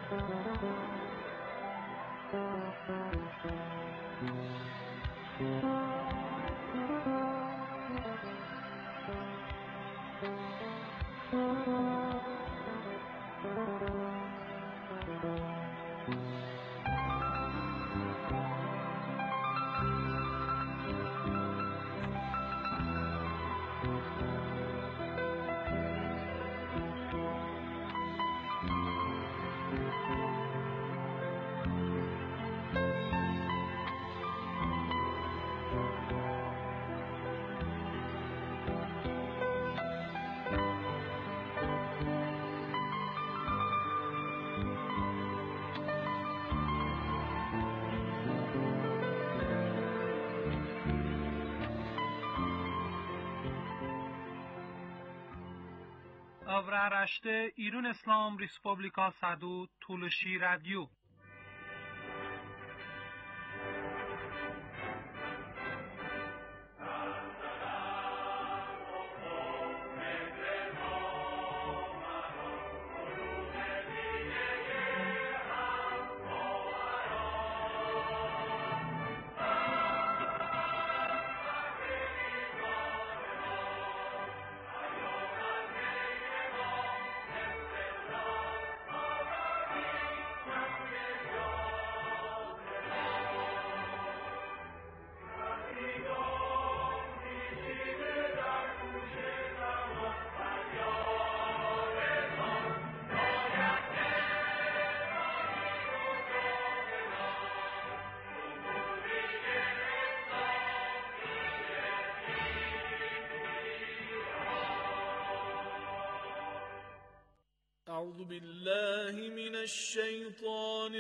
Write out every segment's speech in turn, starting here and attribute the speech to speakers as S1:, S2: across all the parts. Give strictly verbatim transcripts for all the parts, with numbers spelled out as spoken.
S1: Avraaraşte İran İslam Respublika Sadu Tuluşi Radyo.
S2: أعوذ بالله من الشيطان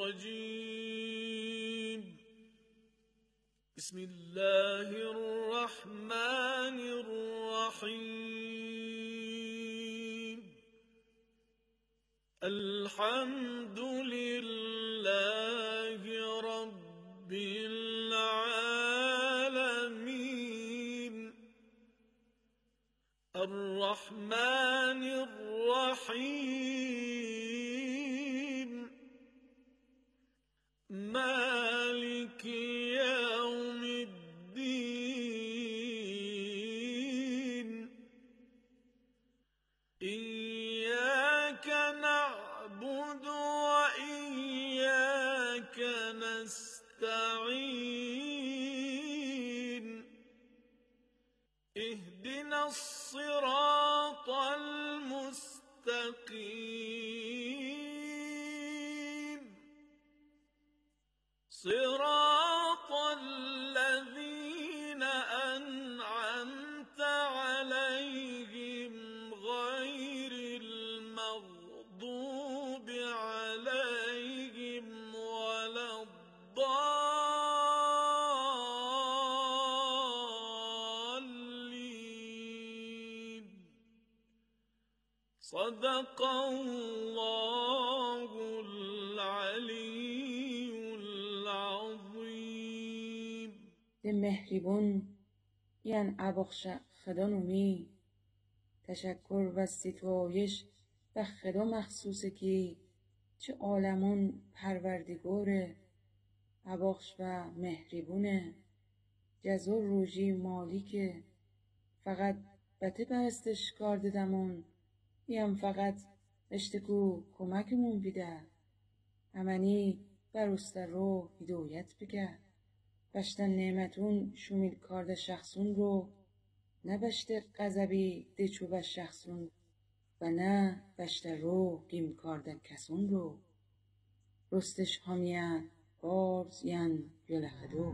S2: الرجيم. بسم الله الرحمن الرحيم. الحمد لله رب العالمين. الرحمن الرحيم. مالك يوم الدين. إياك نعبد وإياك نستعين. اهدنا الصراط المستقيم. صراط الذين أنعمت عليهم غير المغضوب عليهم ولا الضالين. صدق الله العلي العظيم.
S3: ده مهربون یعن ابخش خدا نومی تشکر و ستایش به خدا مخصوصه که چه عالمون پروردگاره، ابخش و مهربونه، جزا روژی مالیکه. فقط بته بستش کار ددمون یم فقط اشتکو کمکمون بیده امنی برسته رو هدایت بگه بشتن نعمتون شمیل کارده شخصون رو نه بشته غضبی دچو به شخصون و نه بشته رو گیم کارده کسون رو رستش همیان بارز ین یلخدو.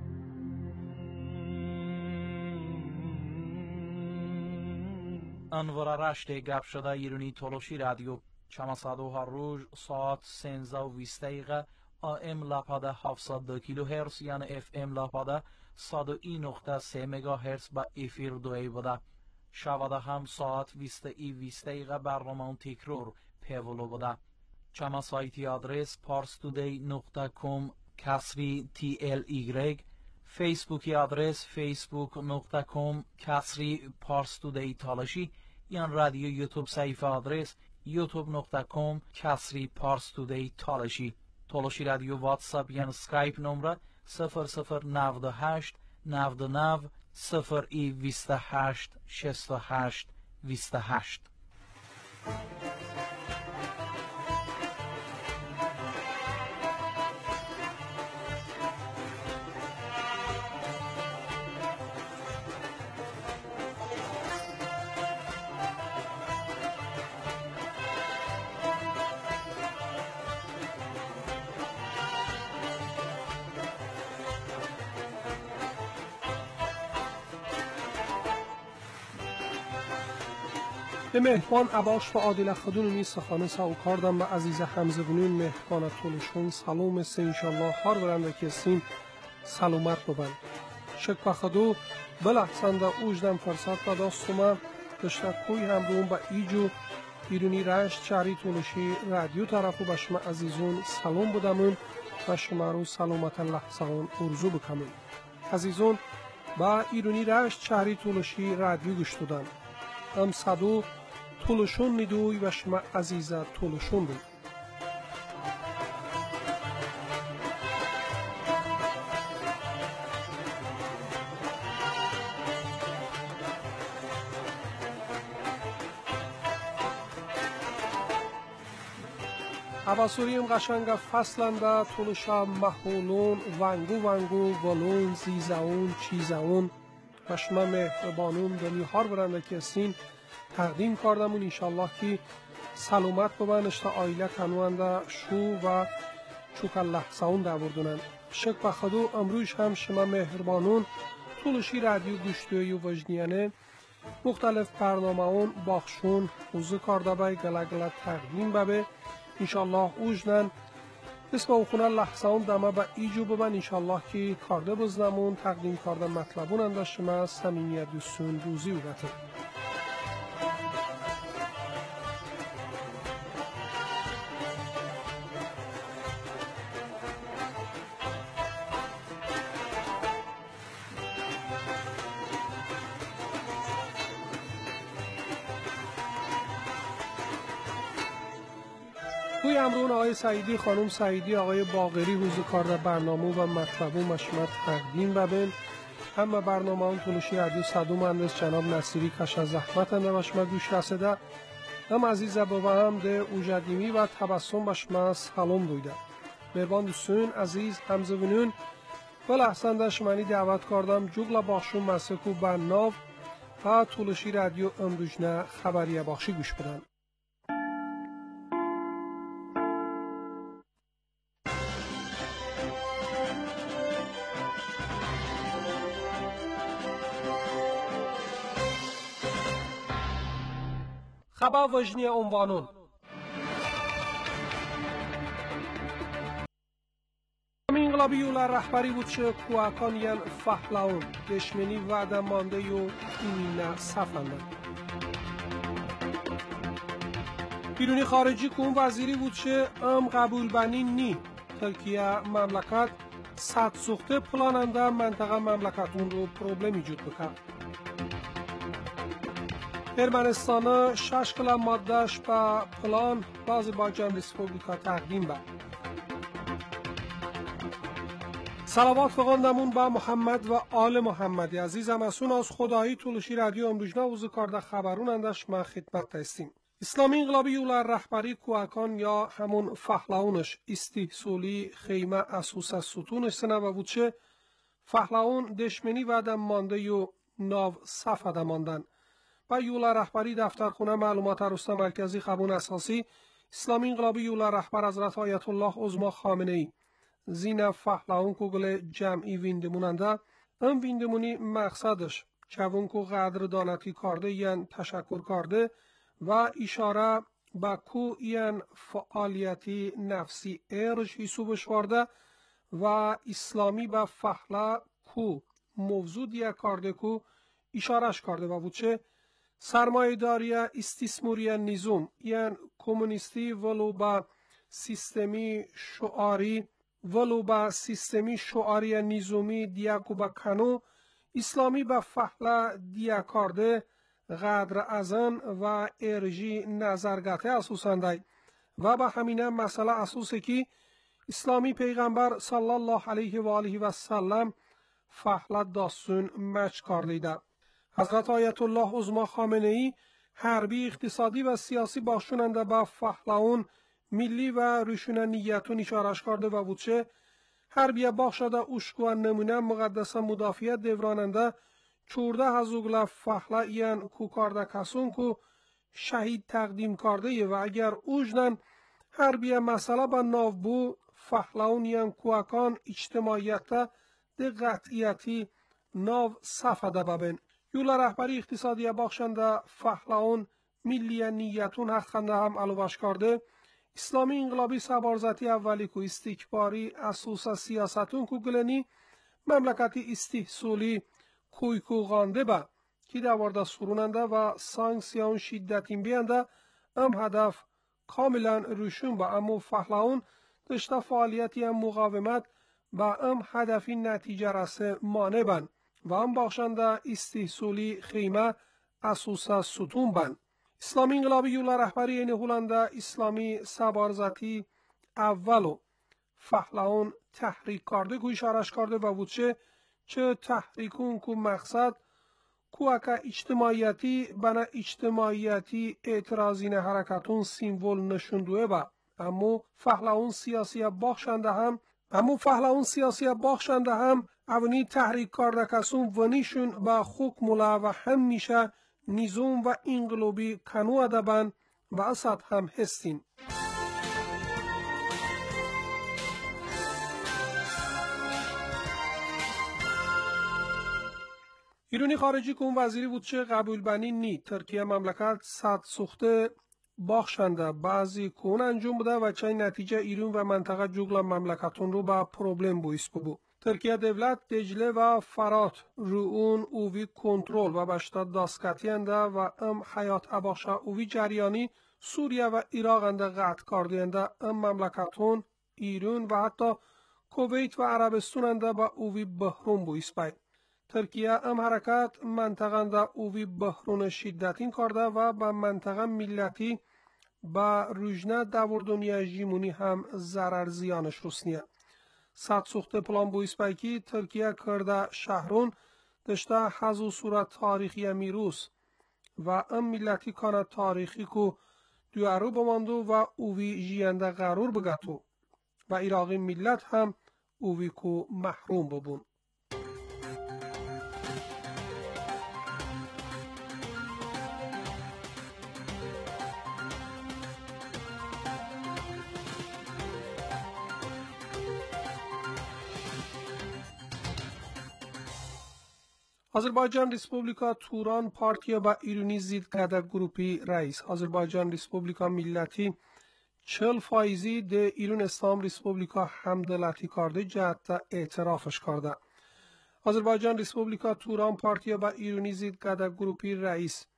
S4: انوار رشته گپ شده ایرانی تولوشی رادیو چماسادو هر روز ساعت سنزده و بیست دقیقه آم لاپاده هفتصد و دو کیلو هرتز یعنی اف ام لاپاده صد و یک نقطه سه مگا هرتز با افیر دوی بوده. شواده هم ساعت بیست ای بیست دقیقه برنامه تکرار پیولو بوده. چما سایتی آدرس پارستودی نقطه کام کسری تی ال ایگرگ، فیسبوکی آدرس فیسبوک نقطه کام کسری پارستودی تالشی، یان رادیو یوتیوب صفحه آدرس یوتیوب دات کام کسری پارس تودی تالشی. تالشی رادیو واتساپ یان سکایپ نمره صفر صفر نود و هشت نود و نه صفر ای بیست و هشت شصت و هشت بیست و هشت.
S5: به مهربان عباش و عادل خدون می سخانه ساو کاردم و عزیز حمزه بنون مهربان طولشون سلام سه انشالله هار برنده کسین سلامت ببن شک و خدو بلحسن دا اوجدم فرصت و داستومه تشکوی همرون با ایجو ایرونی رشت شهری طولشی رادیو طرفو به شما عزیزون سلام بودمون و شما رو سلامت لحظان ارزو بکمون. عزیزون با ایرونی رشت شهری طولشی رادیو گوش دادن. ام صدو طولشون نیدوی و شما عزیزه طولشون بود. عباسوریم قشنگ فصلنده طولشا محولون ونگو ونگو ولون زیزاون چیزاون و شما مهربانون دنی هار برنده کسین تقدیم کردمون انشالله که سلامت ببن اشتا آیله کنوانده شو و چوک لحظهون در بردونن. شک و خدو امروش هم شما مهربانون طولشی رادیو گوشتوی و وجنیانه مختلف برنامه اون باخشون حوزه کرده بای گلگل تقدیم ببه انشالله اوجنن اسم او خونه لحظه اون دمه با ایجو ببن انشالله که کارده بزنمون تقدیم کرده مطلبون انده شما سمینیت دوستون روزی و بطه. توی امرون آقای سعیدی خانم سعیدی آقای باقری حوزه کارده برنامه و مطلبون مشمت تقدیم ببین همه برنامه اون طولشی رادیو صدو مهندس جناب نصیری کش از زحمت انده مشمت گوش رسیده هم عزیزه بابا هم ده اوجدیمی و تبسم مشمت سلام دویده مهربان دوستون عزیز حمزه بنون و لحظن ده شمانی دعوت کردم جوگل باخشون مسکو برناو و طولشی رادیو امروجنه خبریه باخشی گوش بدن. خبر وجنی عنوانون انقلابی یولر رهبری بود چه کوهکان ین فحلاون دشمنی وعده مانده و ایمینه صفنده بیرونی خارجی کون وزیری بود چه ام قبول بنی نی ترکیه مملکت صد سوخته پلاننده منطقه مملکتون رو پروبلم ایجاد بکرد. ارمنستان شش کلا مادهش با پلان آذربایجان رسپوبلیکا تقدیم بد. صلوات فقاندمون با محمد و آل محمدی عزیزم اسون از خدایی طولشی رادیو امروجنه وزو کارده خبرون اندش ما خدمت تستیم. اسلامی انقلابی یولر رهبری کوهکان یا همون فحلاونش استحصولی خیمه اسوس ستونش سنه و بودشه فحلاون دشمنی و مانده یو ناو صف ماندن. با یولر رهبری دفترخونه معلومات رسته مرکزی خبون اساسی اسلامی انقلابی یولر رهبر حضرت آیت الله عظما خامنه ای زین فحلاون کوگل جمعی ویندموننده ام ویندمونی مقصدش چون کو قدر دانتی کرده یعن تشکر کرده و اشاره با کو یعن فعالیتی نفسی ارج حسوبش ورده و اسلامی با فحلا کو موضوع دیا کرده کو اشارش کرده و بودچه سرمایه داری استثماری نظام یعن کمونیستی ولو با سیستمی شعاری ولو با سیستمی شعاری نظامی دیا کو با کنو اسلامی با فحلا دیا کرده قدر ازن و ارجی نظرگته اسوسندای و به همینه مسئله اسوسه که اسلامی پیغمبر صلی الله علیه و آله و سلم فحلت داستون مچ کردیده. حضرت آیت الله عظما خامنه ای حربی اقتصادی و سیاسی باشوننده به فحلاون ملی و روشون نیتون اشارش کرده و بودشه حربیه باخشده اشکو نمونه مقدس مدافعه دوراننده چورده هزوگل فحلا این کو کارده کسون کو شهید تقدیم کرده و اگر اوجنن حربیه مسئله به ناو بو فحلاون این کوکان اجتماعیت ده قطعیتی ناو صفده ببین. یولا رهبری اقتصادی بخشنده فحلاون ملی نیتون حقنده هم علوبش کرده اسلامی انقلابی سبارزتی اولی کو استکباری اسوس سیاستون کو گلنی مملکتی استحصولی کوی کو غانده با که دوارده سروننده و سانکسیون شدتین بیانده ام هدف کاملا روشون با امو فحلاون داشته فعالیتی هم مقاومت با ام هدفی نتیجه رسه مانه بن و ام بخشنده استحصولی خیمه اسوسا ستون بن. اسلامی انقلابی یولا رهبری این هولنده اسلامی سبارزتی اولو فحلاون تحریک کرده که اشارش کرده و بودشه چه تحریکون که مقصد که اکا اجتماعیتی بنا اجتماعیتی اعتراضین حرکتون سیمبول نشوندوه با اما فحلاون سیاسی بخشنده هم اما فحلاون سیاسی بخشنده هم اونی تحریک کرده کسون ونیشون با خوکمولا و هم میشه نظام و انقلابی کنو ادبن و اسد هم هستین. ایرانی خارجی کن وزیری بود چه قبول بنی نی ترکیه مملکت صد سوخته باخشنده بعضی کون انجام بوده و چه نتیجه ایران و منطقه جوگل مملکتون رو با پروبلم بویست بو. ترکیه دولت دجله و فرات رو اون اووی کنترل و بشتا داسکتینده و ام حیات اباخشا اووی جریانی سوریه و عراق انده قطع کردینده ام مملکتون ایران و حتی کویت و عربستان انده با اووی بحرون بویست بای. ترکیه ام حرکت منطقه انده اووی بحرون شدتین کرده و با منطقه ملتی با روژنه دور دنیا جیمونی هم ضرر زیانش رسنیه. صد سوخته پلان بویست بای که ترکیه کرده شهرون داشته حضو صورت تاریخی میروس و ام ملتی کانه تاریخی کو دوارو بماندو و اووی جیانده قرار بگتو و عراقی ملت هم اووی کو محروم ببون. آذربایجان ریسپوبلیکا توران پارتیا با ایرانی زید قدر گروپی رئیس آذربایجان ریسپوبلیکا ملتی چل فایزی ده ایران اسلام ریسپوبلیکا همدلتی کرده جهت اعترافش کرده. آذربایجان ریسپوبلیکا توران پارتیا با ایرانی زید قدر گروپی رئیس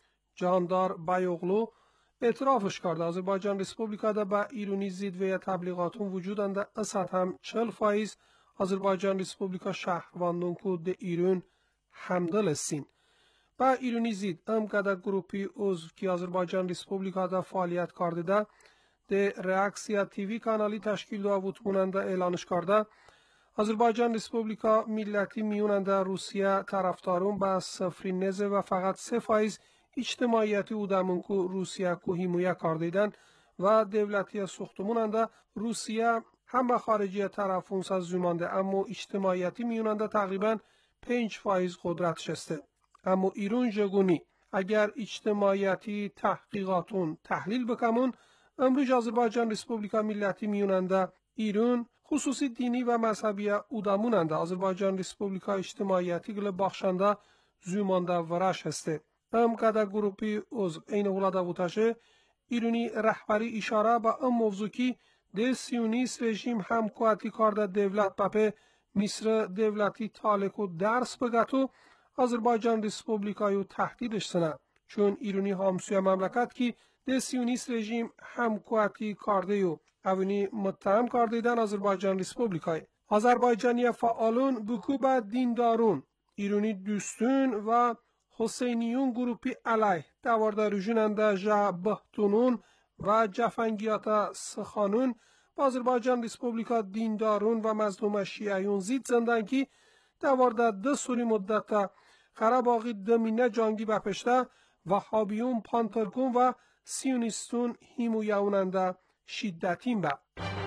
S5: جاندار بایوغلو اعترافش کرده. آذربایجان ریسپوبلیکا ده با ایرانی زید و تبلیغاتون وجودند اسد هم چل فایز آذربایجان ریسپوبلیکا شهروندون کو ده ایران همدل سین با ایرانی زید ام قدر گروپی عضو که آذربایجان ریسپوبلیکا دا فعالیت کرده ده ده ریاکسیا تیوی کانالی تشکیل دو بود موننده اعلانش کرده. آذربایجان ریسپوبلیکا ملتی میوننده روسیه طرفدارون با صفری نزه و فقط سه فایز اجتماعیتی اودمون که روسیه که حمایه کردیدن و دولتی سوختموننده روسیه هم خارجی طرفون ساز زمانده اما اجتماعیتی میوننده تقریبا پنج فایز قدرت شسته. اما ایران جگونی اگر اجتماعیتی تحقیقاتون تحلیل بکمون امروز آذربایجان ریسپوبلیکا ملتی میوننده ایران خصوصی دینی و مذهبی اودموننده آذربایجان ریسپوبلیکا اجتماعیتی گل باخشنده زمانده ورش هسته. ام قدر گروپی از این ولاده بودشه ایرانی رهبری اشاره با ام موضوع کی ده سیونیست رژیم هم قوتی کرده دولت بپه مصر دولتی تالکو درس بگتو آذربایجان ریسپوبلیکایو تهدیدش سنه چون ایرانی همسوی مملکت کی ده سیونیست رژیم هم قوتی کرده یو اونی متهم کردیدن آذربایجان ریسپوبلیکای آذربایجانی فعالون بکو با دیندارون ایرانی دوستون و حسینیون گروپی علیه دوارده روژوننده جا بهتونون و جفنگیات سخانون آذربایجان ریسپوبلیکا دیندارون و مظلوم شیعیون زید زندگی دوارده ده سوری مدت قره‌باغی دمینه جانگی بپشته وهابیون پانترگون و سیونیستون هیمویوننده شدتین به.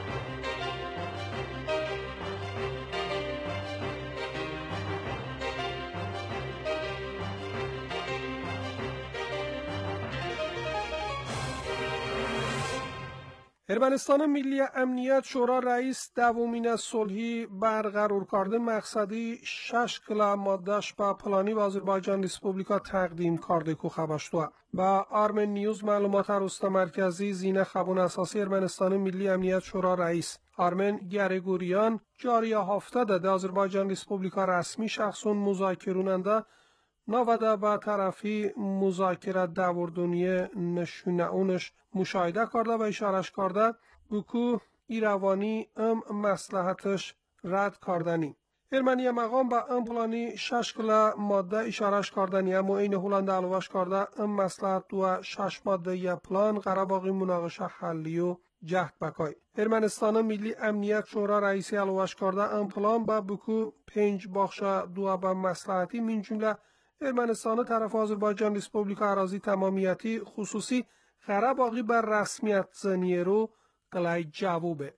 S5: ارمنستان ملی امنیت شورا رئیس دومین صلحی برقرار کرده مقصدی شش کلا مادهش به پلانی و آذربایجان ریسپوبلیکا تقدیم کرده که خبشتوه. با آرمن نیوز معلومات رستا مرکزی زینه خبون اساسی ارمنستان ملی امنیت شورا رئیس آرمن گریگوریان جاری هفته ده آذربایجان ریسپوبلیکا رسمی شخصون مذاکروننده نوده به طرفی مذاکره دوردونی نشونه اونش مشاهده کرده و اشارش کرده بکو ایروانی ام مصلحتش رد کردنی. ارمنی مقام به ام پلانی شش کلا ماده اشارش کردنی اما این هلند علوش کرده ام مصلحت و شش ماده یا پلان قره‌باغی مناقشه حلی و جهد بکای. ارمنستان ملی امنیت شورا رئیسی علوش کرده ام پلان به بکو پنج بخش دو به مصلحتی من جمله ارمنستان طرف آذربایجان ریسپوبلیکا اراضی تمامیتی خصوصی قره‌باغی بر رسمیت زنیه رو قلعه جوابه.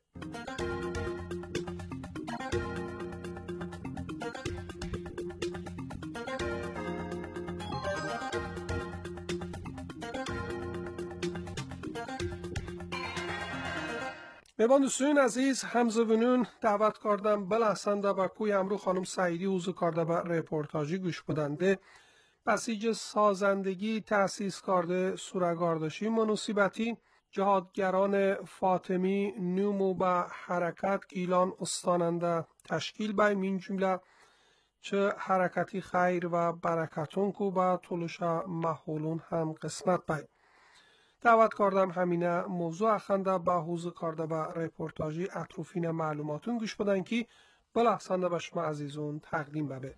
S5: میباندوستون عزیز همزبونون دعوت کردم بلحسنده با کوی امرو خانم سعیدی حوزو کرده به رپورتاجی گوش بدنده بسیج سازندگی تأسیس کرده سورگاردشی منوسیبتی جهادگران فاطمی نومو به حرکت گیلان استاننده تشکیل بای من جمله چه حرکتی خیر و برکتون کو با طولوشا محولون هم قسمت بای. دعوت کردم همینه موضوع اخنده به حوزه کرده به رپورتاجی اطروفین معلوماتون گوش بدن که بلحسنده به شما عزیزون تقدیم ببه.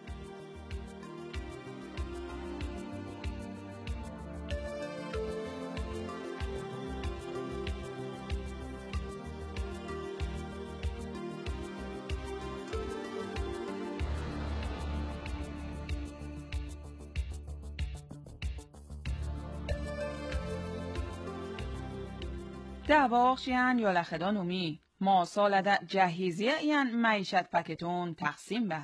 S3: دعواقشیان یا لخدانومی ما سالده جهیزیه این معیشت پکتون تقسیم به.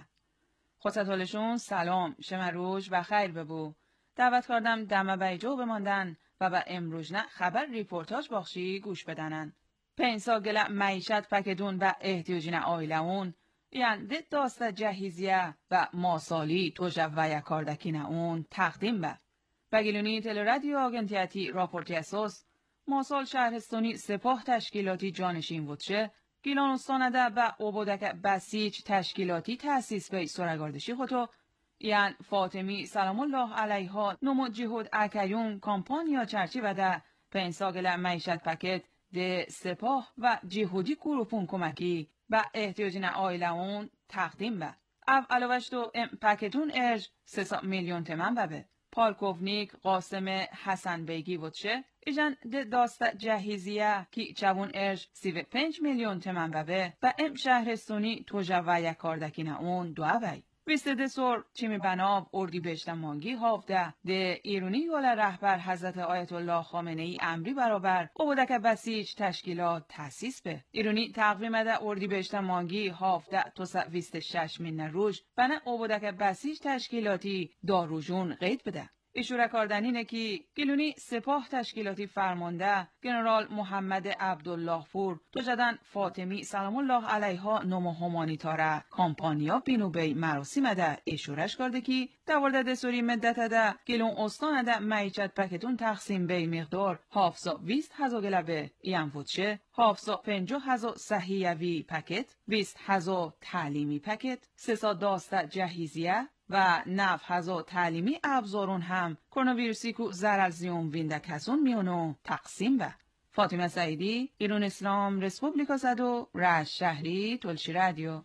S3: خودتالشون سلام شمروش و خیر ببو. دعوت کردم دمه بیجو بماندن و به امروزنه خبر ریپورتاج باخشی گوش بدنن. پنج ساگل معیشت پکتون و احتیاجین آیلهون یعنی دید داست جهیزیه و ماسالی تو جوه کاردکینه اون تقدیم به. بگیلونی تل رادیو آگنتیاتی راپورتی اساس ماسال شهرستانی سپاه تشکیلاتی جانشین بودشه گیلان استانده به عبودک بسیج تشکیلاتی تأسیس به سورگاردشی خودو یعنی فاطمی سلام الله علیها نمو جهود اکیون کامپانیا چرچی و ده پنج ساگل معیشت پکت ده سپاه و جهودی گروپون کمکی به احتیاجین آیلهون تقدیم به. او علاوش دو ام پکتون ارج سه میلیون تمن ببه. پالکوونیک قاسم حسن بیگی بودشه ایجان ده داست جهیزیه کی چوون ارج سی و پنج میلیون تمن ببه و ام شهرستونی تو جوه کاردکینه اون دو اوی. بیست ده سور چیمی بناب اردی بشتن مانگی هافده ده ایرونی یول رهبر حضرت آیت الله خامنه ای امری برابر او بودک بسیج تشکیلات تأسیس به. ایرونی تقویم ده اردی بشتن مانگی هافده تو سا ویست شش من روش بنا او بودک بسیج تشکیلاتی داروجون قید بده. اشاره کردنینه که گلونی سپاه تشکیلاتی فرمانده جنرال محمد عبدالله پور تو جدن فاطمی سلام الله علیها نمو همانیتاره کامپانیا بینو بی مراسم ده اشارش کرده که دوارده دستوری مدت ده گلون استان ده معیشت پکتون تقسیم بی مقدار هفتصد و بیست هزار گلبه این فوتشه هفتصد و پنجاه هزار صحیوی پکت بیست هزار تعلیمی پکت سیصد داسته جهیزیه و نف هزار تعلیمی ابزارون هم کرونا ویروسی کو زرل زیون وینده کسون میونو تقسیم به. فاطمه سعیدی ایران اسلام رسپوبلیکا صدو رشت شهری تلشی رادیو.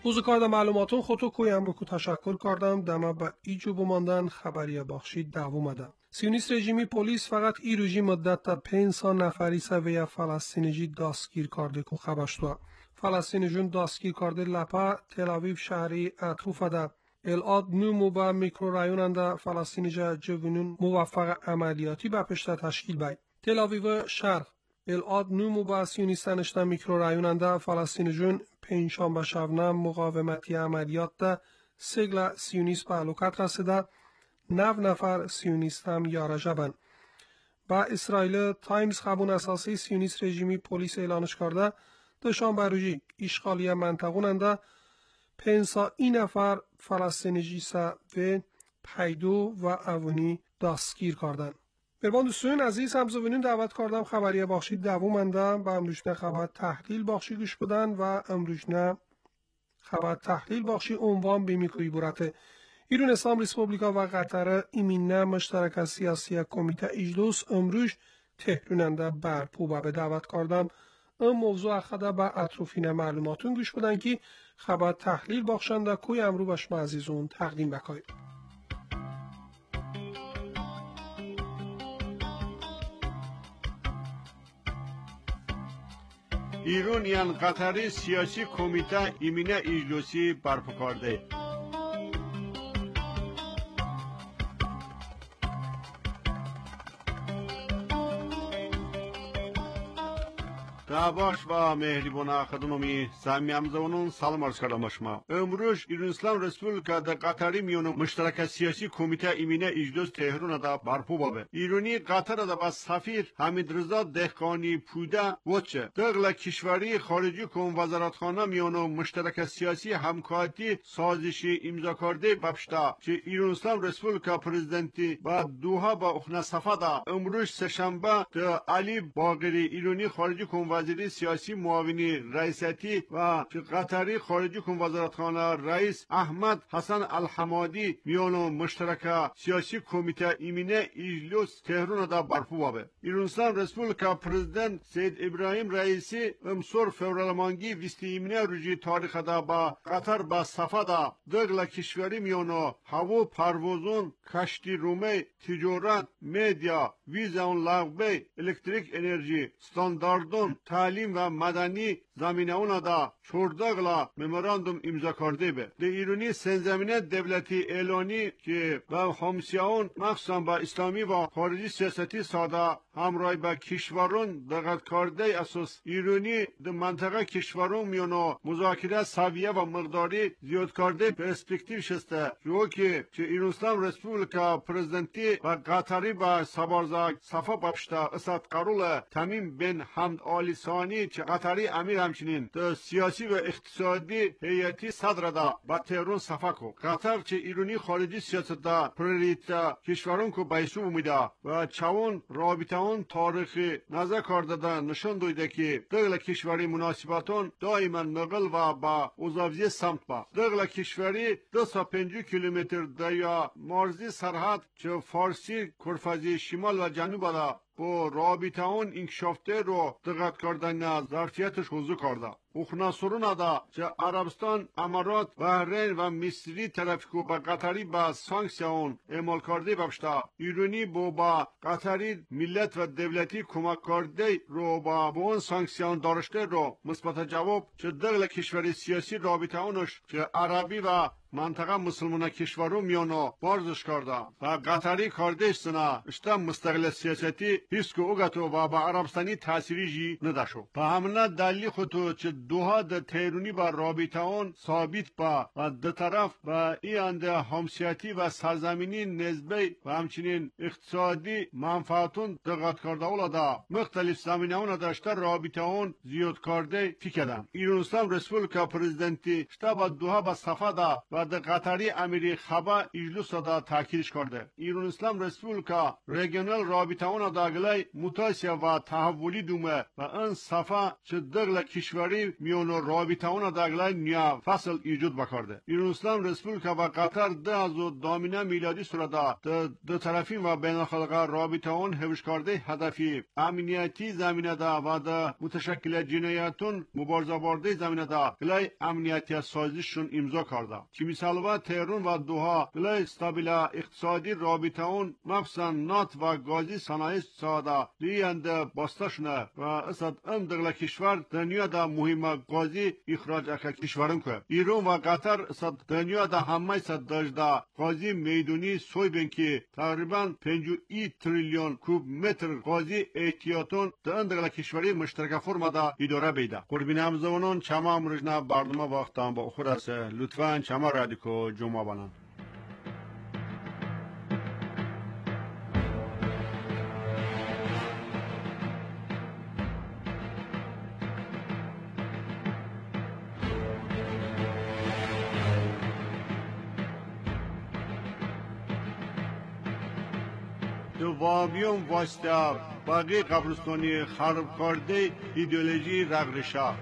S5: Uzukada ma'lumotun xotu ko'yam رو که تشکر کردم دما به ایجو بماندن خبری بخشی دوام ده. سیونیست رژیمی پلیس فقط ای روزی مدت تا پنج نفری سویا فلسطینی دستگیر کرده که خبرش تو. فلسطینی جون دستگیر کرده لپا تل آویو شهری اطراف ده. الاد نومو با میکرورایون فلسطینی جا جوونون موفق عملیاتی به پشت تشکیل بای. تل آویو شرق الاد نومو با سیونیستانشتا میکرورایون ده فلسطینی جون پنجشنبه شبنم مقاومتی عملیات ده سگل سیونیست به هلاکت رسیده. نو نفر سیونیست هم یارجه بند. با اسرائیل تایمز خبون اساسی سیونیست رژیمی پلیس اعلانش کرده دوشنبه روزی اشغالی منطقوننده پنسا این نفر فلسطینی جیسا و پیدو و اوونی دستگیر کردن. بربان دوستان عزیز همزوینین دعوت کردم خبری بخشی دوامنده با امروزنه خبر تحلیل بخشی گوش بدن و امروزنه خبر تحلیل بخشی عنوان بیمیکوی برته ایران اسلام ریسپوبلیکا و قطر ایمینه مشترک سیاسی کمیته اجلس امروز تهراننده برپو به دعوت کردم این موضوع اخده با اطرافین معلوماتون گوش بدن که خبر تحلیل بخشنده کوی امرو بشما عزیزون تقدیم بکاید.
S6: ایران یان قطری سیاسی کمیته ایمینه اجلسی برپا کرده. Dabaş ve mehribona kadınımı samimiyamzavunun salam arz kardam başıma. Ömrüş İran İslam Respublika'da Qatari miyonu müşterek siyasi komite imine iclus Tehran'da barpu babe. İrani Qatar'da bas safir Hamid Rıza Dehqani Puda voçe. Dağla kişvari xarici kon vazaratxana miyonu müşterek siyasi hamkati sazişi imza karde babşta ki İran İslam Respublika prezidenti ba Doha ba uxna safada ömrüş seşanba de Ali Bagheri İrani xarici kon وزیر سیاسی معاونی رئیسیتی و قطری خارجی کن وزارتخانه رئیس احمد حسن الحمادی میانو مشترک سیاسی کمیته ایمینه اجلس تهران دا برپو بابه. ایرانستان رسپولیکا پرزیدنت سید ابراهیم رئیسی امسور فورالمانگی ویستی ایمینه روزی تاریخ دا با قطر با صفا دا دغلا کشوری میانو هوا پروازون کشتی رومی تجارت مدیا ویزا لغبه الکتریک انرژی استانداردون تعلیم و مدنی زمینه اونا دا چورداغلا مموراندوم امضا کرده به. در ایرانی سنزمینه دولتی اعلانی که با همسایه‌ان مخصوصا با اسلامی و خارجی سیاستی ساده همراه با کشوران دقت کرده اساس ایرانی در منطقه کشوران میانو مذاکره سویه و مقداری زیاد کرده پرسپکتیو شسته جو که که ایرانستان رسپولیکا پرزیدنتی و قطری با سبارزاک صفا بپشتا اسد قرول تمیم بن حمد آلی ثانی که قطری امیر همچنین در سیاسی و اقتصادی هیئتی صدر دا با تهران صفا کو. قطر که ایرانی خارجی سیاست دا پریوریته کشوران کو بایسو امیده و چون رابطه اون تاریخی نظر کرده دا نشان دویده که دغل کشوری مناسباتون دائما نقل و با اوزاوزی سمت با. دغل کشوری دو سو پنجاه کیلومتر دریا مرزی سرحد که فارسی کرفازی شمال و جنوب دا با رابطه اون انکشافته رو دقت کردن ظرفیتش حضور کرده. اخناسرون دا که عربستان، امارات، بحرین و مصری طرف کو با قطری با سانکسیون اعمال کرده باشد. ایرانی با با قطری ملت و دولتی کمک کرده رو با اون سانکسیون داشته رو مثبت جواب که دغل کشور سیاسی رابطه اونش که عربی و منطقه مسلمان کشورو میانو بارزش کرده و قطری کردش سنا اشتا مستقل سیاستی هیچ که اوگتو و با عربستانی تأثیری جی نداشو. به همنا دلیل خودتو چه دوها ده تیرونی با رابطه اون ثابت با و ده طرف و ای انده همسیاتی و سرزمینی نسبی و همچنین اقتصادی منفعتون دقت کرده اولادا مختلف زمینه اون داشته رابطه اون زیاد کرده فکردن. ایرانستان رسپولیکا پرزیدنتی اشتا با دوها با صفا دا و در قطری امیری خبا اجلس دا تاکیدش کرده. ایران اسلام رسپولیکا ریجنال رابطه اون داگلای متاسیا و تحولی دومه و ان صفا چه دغل کشوری تعمیر میون رابطه اون داگلای نیا فصل ایجاد بکرده. ایران اسلام رسپولیکا و قطر ده از دامینه میلادی سرادا دو طرفین و بین الخلقه رابطه اون هوش کرده هدفی امنیتی زمینه دا و دا متشکل جنایتون مبارزه برده زمینه دا گلای امنیتی سازششون امضا کرده. که مثال و تهران و دوحه گلای استابیل اقتصادی رابطه اون مخصوصا نات و گازی صنایع ساده لیند باستشونه و اصد ام دغلا کشور دنیا دا مهم گازی اخراج اکا کشورم که ایران و قطر اصد دنیا دا همه صد داشته گازی میدونی سویبین که تقریبا پنجاه تریلیون کوب متر گازی احتیاطون دا اندغلا کشوری مشترک فرما دا اداره بیده. قربین همزمانان چما امروزنا برنامه وقتان با اخور است. لطفاً چما رادیکو جمعه بانن. دوابیون واسطه باقی قبرستانی خراب کرده ایدئولوژی رغرشا.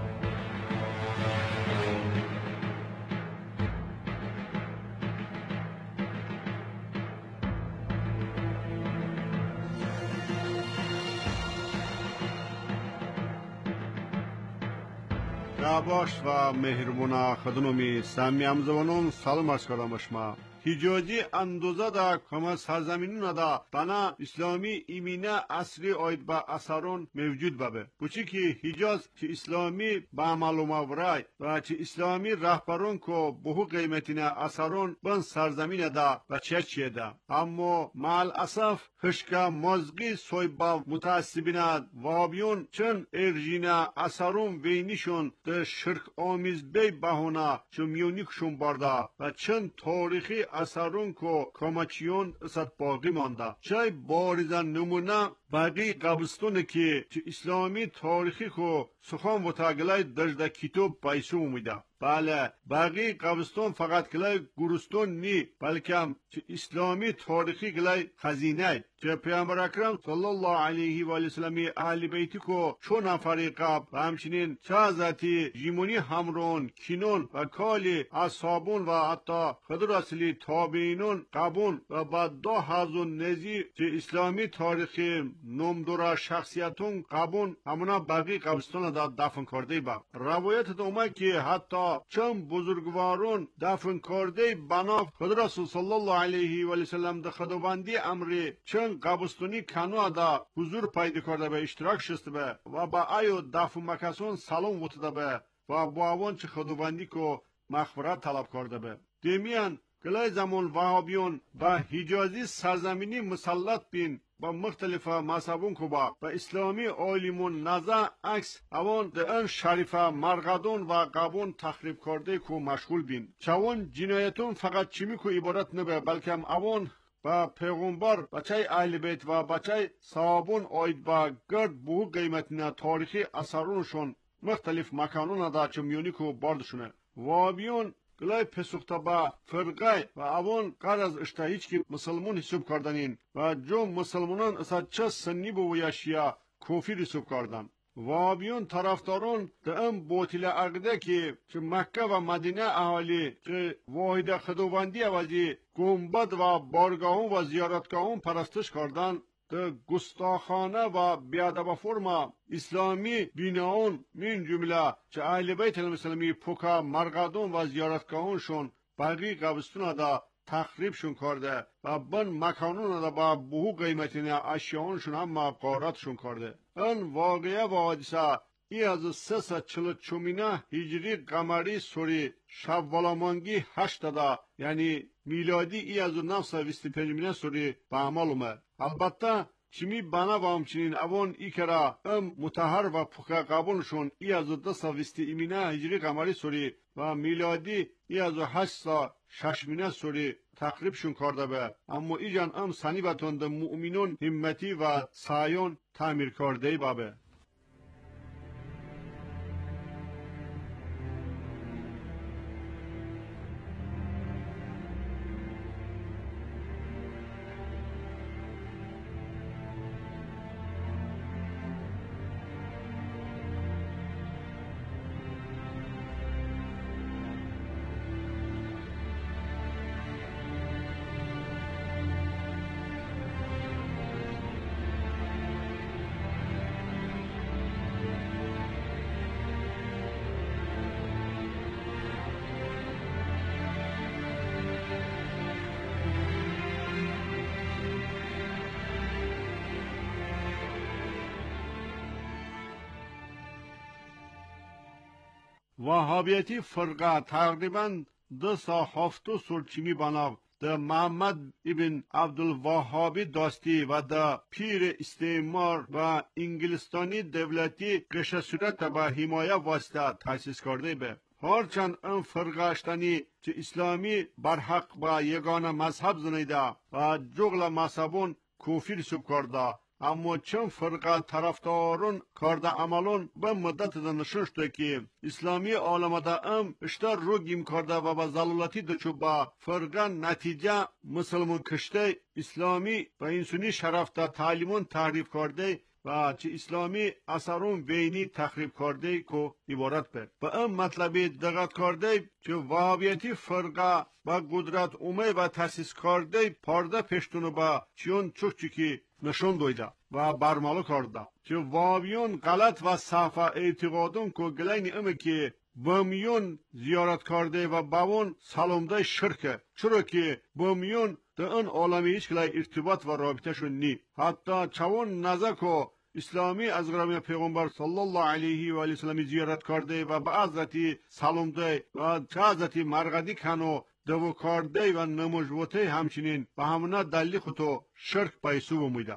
S6: راباش و مهربونا خدمومی سامی همزوانون سلام عرض کردم بشما. حجازی اندوزه دا کما سرزمینون دا بنا اسلامی ایمینه اصری آید با اثرون موجود بابه. بچی که حجاز چه اسلامی با معلوم ورای و چه اسلامی رهبرون که بهو قیمتین اثرون بن سرزمین دا و چه چیه دا. اما مال اصف خشکا مزگی سوی با متعصبین وابیون چن ارژین اثرون وینیشون ده شرک آمیز بی بهونا چه میونیکشون برده و چن تاریخی اثرون کو کامچیون اسد باقی مانده. چای باریزن نمونه باقی قبرستونه که چه اسلامی تاریخی کو سخان و تاگلای دجده کتاب پایسو اومیده. بله باقی قبرستون فقط گلای گورستون نی بلکه چه اسلامی تاریخی گلای خزینه. چه پیامبر اکرم صلی الله علیه و آله وسلم اهل بیتی کو چون نفری قبل و همچنین چه ذاتی جیمونی همرون کینون و کالی اصحابون و حتی خضر اصلی تابعینون قبون و بعد دو هزون نزی چه اسلامی تاریخی نمدورا شخصیتون قبون همونا باقی قبرستون دا دفن کرده با. روایت دومه که حتی چند بزرگوارون دفن کرده بنا خضر رسول صلی الله علیه و آله وسلم ده خداوندی امری چند قبرستونی کنوا دا حضور پیدا کرده به اشتراک شسته به و با ایو دفن مکسون سلام وطده به و با اوان چه خداوندی که مغفرت طلب کرده به. دیمیان گلای زمان وهابیون با حجازی سرزمینی مسلط بین با مختلف مذهبون که با با اسلامی عالمون نزا عکس اوان ده ان شریفه مرغدون و قبون تخریب کرده که مشغول بین. چون جنایتون فقط چیمی که عبارت نبه بلکه اوان با پیغمبر بچه اهل بیت و بچه صحابون آید با گرد بو قیمتنا تاریخی اثرونشون مختلف مکانون دا چه میونی که باردشونه. وابیون گلای پسوخته با فرقه و اوان قرار از اشته هیچ که مسلمون حساب کردنین و جو مسلمانان اصلا چه سنی بو یا شیعه کوفی حساب کردن. وابیون طرفدارون ده ام بوتیل عقده که چه مکه و مدینه اهالی چه واحد خداوندی عوضی گنبد و بارگاهون و زیارتگاهون پرستش کردن ده گستاخانه و بیادب فرما اسلامی بیناون من جمله چه اهل بیت المسلمی پوکا مرغدون و زیارتگاهونشون باقی قبرستون دا تخریبشون کرده و بن مکانون دا با بهو قیمتین اشیاءونشون هم غارتشون کرده. ان واقعه و حادثه ای از سه چل چومینه هجری قمری سوری شوالامانگی هشت دا یعنی میلادی ای از نفس ویستی پنجمینه سوری به عمل اومد. البته چمی بنا و همچنین اوان ای کرا ام متحر و پوکا قبولشون ای از دست ویستی ایمینه هجری قمری سوری و میلادی ای از هشت سا ششمینه سوری تقریبشون کرده به. اما ایجان ام سنی بتوند مؤمنون همتی و سایون تعمیر کرده بابه. وهابیتی فرقه تقریبا دو سا هفتو سلچمی بناو ده محمد ابن عبدالوهابی داستی و ده پیر استعمار و انگلستانی دولتی قشه صورت به حمایه واسطه تأسیس کرده به. هرچند این فرقاشتنی که اسلامی برحق با یگانه مذهب زنیده و جغل مذهبون کفر سب کرده، اما چون فرقه طرفدارون کرده عملون به مدت ده نشون شده که اسلامی عالم ده ام اشتر رو گیم کرده و به ضلالتی دچو با فرقه نتیجه مسلمون کشته اسلامی و انسانی شرف ده تعلیمون تعریف کرده و چه اسلامی اثرون بینی تخریب کرده که عبارت بر و ام مطلبی دقت کرده که وهابیتی فرقه با قدرت اومه و تاسیس کرده پارده پشتونو با چیون چوک چکی نشون دویده و برمالو کرده که وهابیون غلط و صحفه اعتقادون که گلین امه که بمیون زیارت کرده و باون سلامده شرکه، چرا که بمیون در اون عالمی هیچ کلای ارتباط و رابطه شون نی. حتی چون نزد که اسلامی از غرام پیغمبر صلی الله علیه و آله وسلم زیارت کرده و به حضرت سلامده و چه حضرت مرغدی کنو دو کرده و نموجوته همچنین و همونا دلی خودو شرک بایسو بمیده.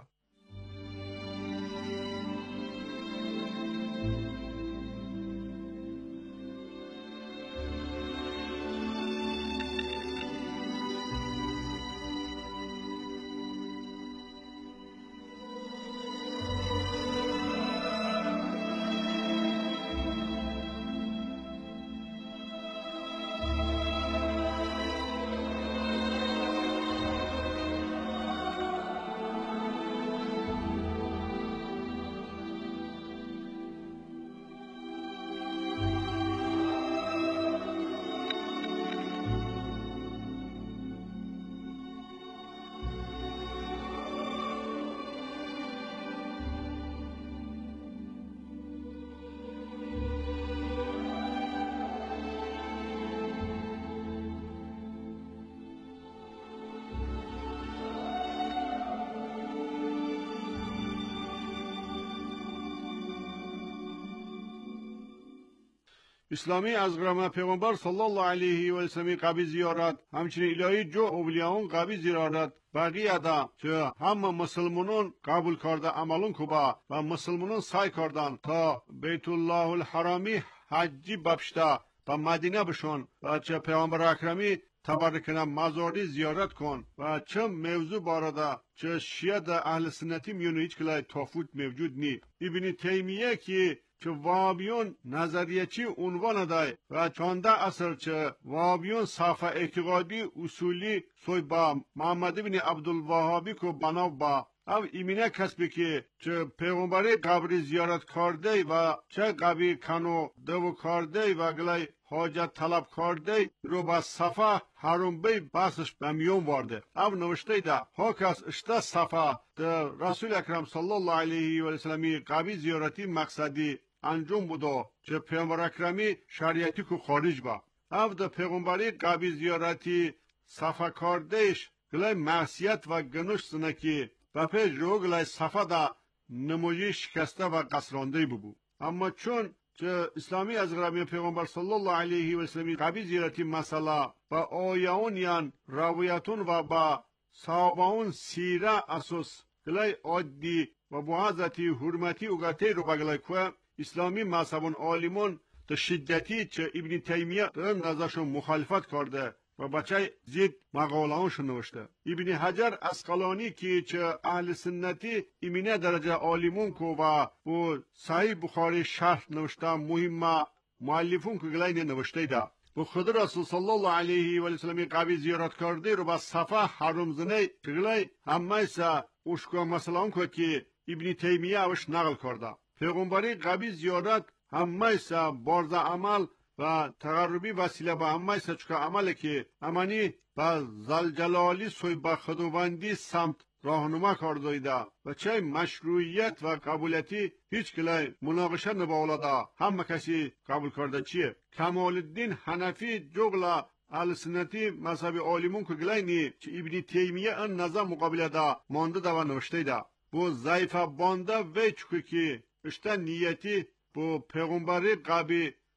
S6: اسلامی از غرام پیغمبر صلی الله علیه و سلم قبی زیارت همچنین الهی جو اولیاون قبی زیارت بقیه دا که همه مسلمانان قبول کرده عملون کبا و مسلمانان سعی کردن تا بیت الله الحرامی حجی بپشته تا مدینه بشون و چه پیغمبر اکرمی تبرکنه مزاری زیارت کن و چه موضوع بارده چه شیعه ده اهل سنتی میونو هیچ کلای تفاوت موجود نی. ابن تیمیه که که وابیون نظریه چی عنوان دای و چانده اثر چه وابیون صافه اعتقادی اصولی سوی با محمد بن عبدالوهابی که بناو با او ایمینه کسبی که چه پیغمبری قبری زیارت کرده و چه قبی کنو دو کرده و گلای حاجت طلب کرده رو با صفحه حروم بی بحثش بمیون وارده. او نوشته ده ها کس اشته صفحه ده رسول اکرم صلی الله علیه و سلمی قبی زیارتی مقصدی انجام بودو چه پیغمبر اکرمی شریعتی که خارج با. او ده پیغمبری قبی زیارتی صفحه کردهش گلای معصیت و گنوش سنکی و پیش رو گلای صفحه ده نمویی شکسته و قصرانده ببو. اما چون که اسلامی از غرام پیغمبر صلی الله علیه و سلم قبی زیارتی مسئله با آیون یان روایتون و با صحابون سیره اساس گلای عادی و با حضرت حرمتی اگرته رو بگلای که اسلامی مذهبون عالمون تا شدتی چه ابن تیمیه در نظرشون مخالفت کرده و بچه زید مقالهانشون نوشته. ابن حجر اسقلانی که چه اهل سنتی ایمینه درجه عالمون که و و صحیح بخاری شرح نوشته مهمه مؤلفون که گلای نوشته ده. و خود رسول صلی الله علیه و سلم قبی زیارت کرده رو با صفحه حرم زنه که گلای همه سا اشکا مثلا که که ابن تیمیه اوش نقل کرده. پیغمبری قبی زیارت همه سا بارز عمل و تقربی وسیله به همه سا چکا عمله که امانی با زلجلالی سوی با خداوندی سمت راهنما کردیده و چه مشروعیت و قبولیتی هیچ کلای مناقشه نباولاده همه کسی قبول کرده چیه؟ کمال الدین حنفی جغلا اهل سنتی مذهب عالمون که گلای نی چه ابن تیمیه ان نظر مقابله ده مانده ده و نوشته ده بو ضعیفه بانده وی چکو که اشته نیتی بو پیغمبری قبی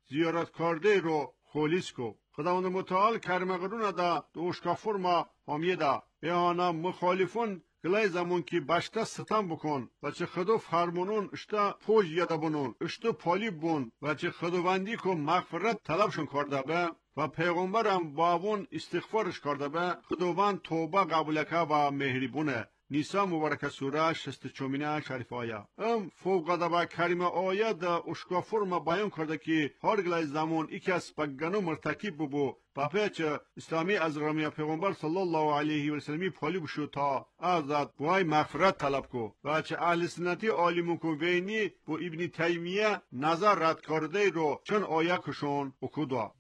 S6: زیارت کرده رو خلیص کو. خداوند متعال کرم قرون دا دوشکا فرما همیدا ایانا مخالفون گلای زمان که بشتا ستم بکن و چه خدو فرمونون اشتا پوج یادا بونون اشتا پالی بون و چه خداوندی که مغفرت طلبشون کرده به و پیغمبرم باون استغفارش کرده به خداوند توبه قبول که و مهربونه. نیسا مبارک سوره شست چومینه شریف آیا ام فوق با کریم آیه دا اشکا فرما بیان کرده که هر گلای زمان ایک از پگنو مرتکب ببو با پیچ اسلامی از رامی پیغمبر صلی الله علیه و سلمی پالی بشو تا ازاد بوای مغفرت طلب کو و چه اهل سنتی عالمون کو وینی بو ابن تیمیه نظر رد کرده رو چون آیه کشون اکودا.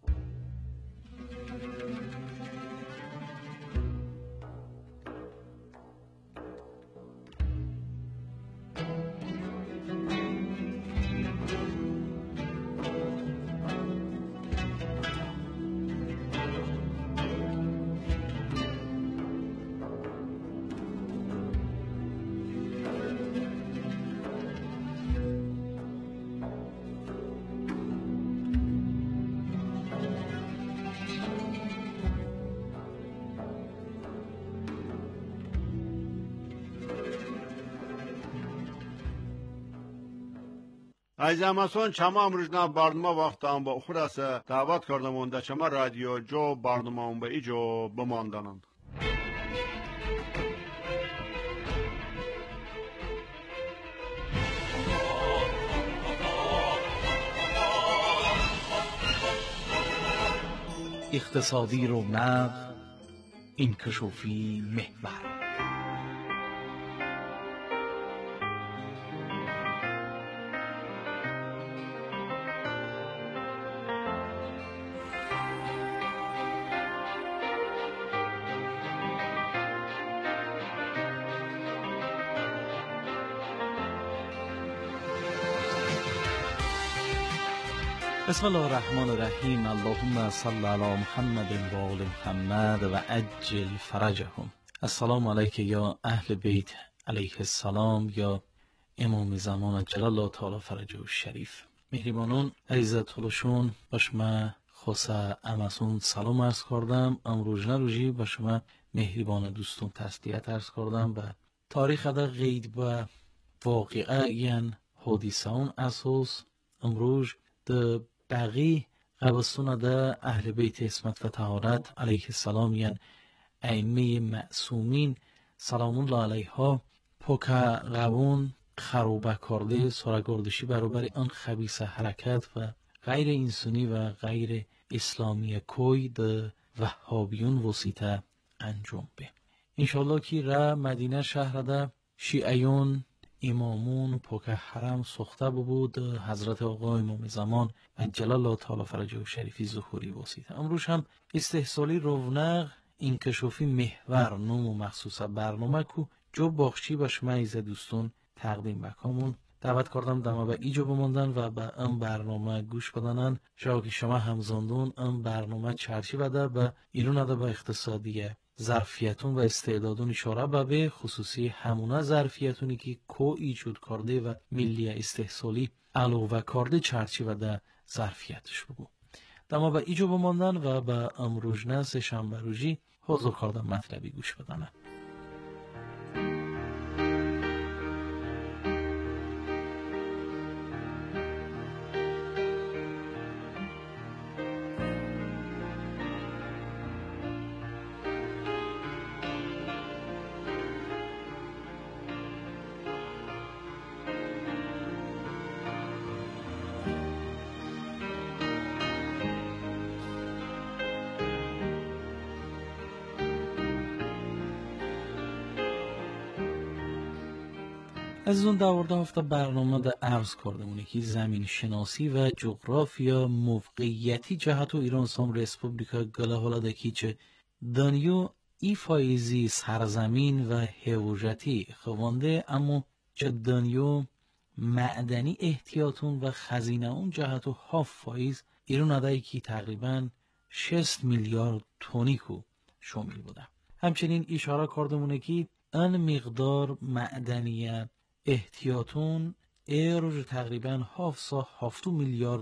S6: از امسان چما امروزنا برنامه وقتم با خلاصه دعوت کردم اونده چما رادیو جو برنامه اون به ایجو بماندنند.
S4: اقتصادی رونق، انکشافی محور. بسم الله الرحمن الرحیم. اللهم صل علی محمد و آل محمد و عجل فرجهم. السلام علیک یا اهل بیت علیه السلام یا امام زمان جلال الله تعالی فرجه الشریف. مهربانان عزیز طولشون با شما خاصه امسون سلام عرض کردم. امروز نروجی با شما مهربان دوستون تسلیت عرض کردم و تاریخ دا غید با واقعه یعن حادثه اون اساس امروز ده بقی قبستون ده اهل بیت اسمت و طهارت علیه السلام یعن ائمه معصومین سلام الله علیها پوکا قبون خروبه کرده سرگردشی برابر آن خبیث حرکت و غیر انسانی و غیر اسلامی کوی ده وهابیون وسیطه انجام به انشالله که را مدینه شهر ده شیعیون امامون پوکه حرم سخته بود حضرت آقا امام زمان و جلال الله تعالی فرجه و شریفی ظهوری وسیطه. امروز هم استحصالی رونق انکشافی محور نوم و مخصوص برنامه کو جو باخچی با شما ایز دوستون تقدیم بکامون دعوت کردم دما به ایجا بماندن و به ام برنامه گوش بدنن جا که شما همزاندون ام برنامه چرچی بده به ایرون اده به اقتصادیه ظرفیتون و استعدادون اشاره به به خصوصی همونه ظرفیتونی که کو ایجود کرده و ملی استحصالی علاوه کرده چرچی و ده ظرفیتش بگو دما به ایجا بماندن و به امروزنه سه شنبه روزی حضور کردم مطلبی گوش بدنن. از اون دوارده هفته برنامه ده عرض کردمونه که زمین شناسی و جغرافیا موقعیتی جهت و ایران سام ریسپوبلیکا گله حالا ده که چه دانیو ای فایزی سرزمین و حوجتی خوانده اما چه دانیو معدنی احتیاطون و خزینه اون جهت و هاف فایز ایران ادایی که تقریبا شصت میلیارد تونی کو شامل بوده. همچنین اشاره کردمونه که ان مقدار معدنیت احتیاطون ایروز تقریبا هفت سا هفتو میلیارد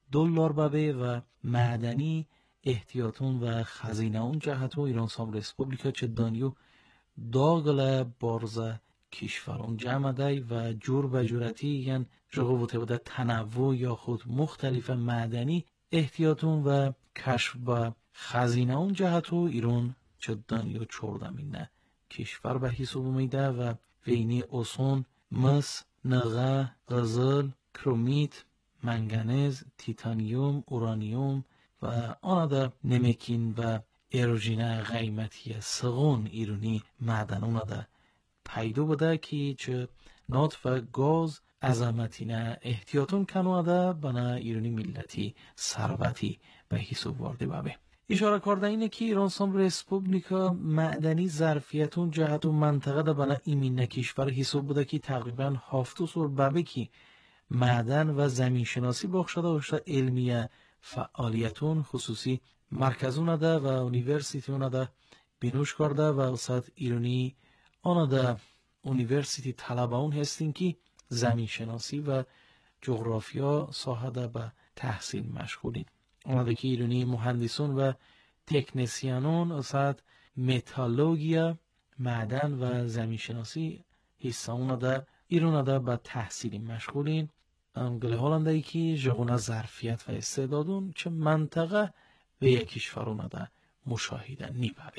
S4: دلار بابه و معدنی احتیاطون و خزینه اون جهت و ایران سام رسپوبلیکا چه دانیو داغل بارزه کشورون جمع دای و جور و جورتی یعنی جغوته بوده تنوع یا خود مختلف معدنی احتیاطون و کشف و خزینه اون جهت و ایران چه دانیو چوردمینه کشور به حساب میده و وینی اوسون، مس، نغه، غزل، کرومیت، منگنز، تیتانیوم، اورانیوم و آن دا نمکین و ایروژینه قیمتی سغون ایرونی معدنون دا پیدا بوده که چه نات و گاز عظمتینه احتیاطون کنو دا بنا ایرونی ملتی ثروتی به حساب وارده بابه. اشاره کرده اینه که ایران سام رسپوبلیکا معدنی ظرفیتون جهت و منطقه دا بنا ایمین کشور حساب بوده که تقریبا هفتو سور بابه که معدن و زمین شناسی بخشده داشته علمیه فعالیتون خصوصی مرکزون ده و اونیورسیتیون ده بینوش کرده و اصاد ایرانی آن ده اونیورسیتی طلبه اون هستین که زمین شناسی و جغرافیا ساحه ده به تحصیل مشغولین. آن ده که ایرانی مهندسون و تکنسیانون اصاد متالوگیا معدن و زمین شناسی حصه اون ده ایران ده به تحصیل مشغولین. انگله هولنده ای که جغونه ظرفیت و استعدادون چه منطقه و یک کشورون ده مشاهده نیبره.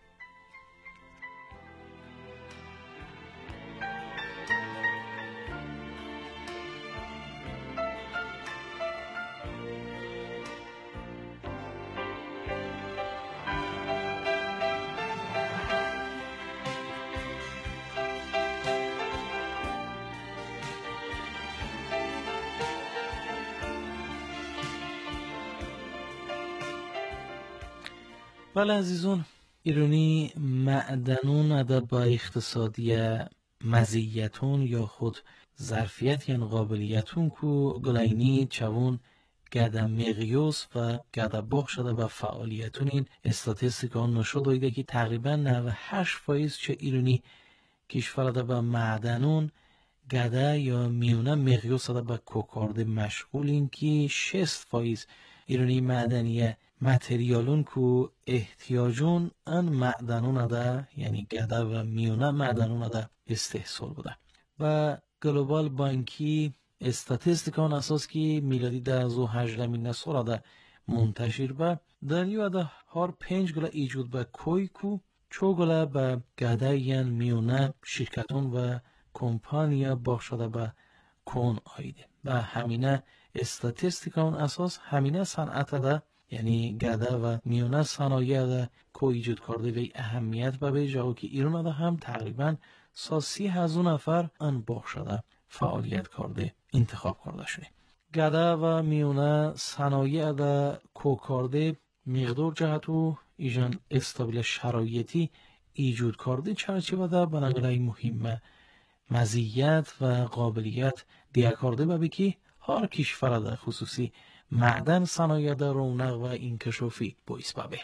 S4: بله عزیزون ایرانی معدنون ادا با اقتصادی مزیتون یا خود ظرفیت یعنی قابلیتون کو گلاینی چون گده مقیوس و گده باخ شده با فعالیتون این استاتستیکان نشد دایده که تقریبا نود و هشت فایز چه ایرانی کشور ده با معدنون گده یا میونه مقیوس ده با کوکارده مشغولین که شصت فایز ایرانی معدنیه متریالون کو احتیاجون ان معدنون ده یعنی گده و میونه معدنون ده استحصال بوده و گلوبال بانکی استاتستیکان اساس که میلادی ده از و هجدمین سال ده منتشر به دنیو ده هر پنج گله ایجود به کوی کو چو گله به گده یعنی میونه شرکتون و کمپانیا باخشده به کون آیده و همینه استاتستیکان اساس همینه صنعت ده یعنی گده و میونه صنایع ده که ایجاد کرده و اهمیت به بیجاو که ایران ده هم تقریبا سا سی هزار نفر ان باخ شده فعالیت کرده انتخاب کرده شده. گده و میونه صنایع ده که کرده مقدار جهتو ایجان استابیل شرایطی ایجاد کرده چرچه ده بنابرای مهمه مزیت و قابلیت دیگر کرده به که هر کشور ده خصوصی معدن صنایع در رونق و انکشافی باعث بابه.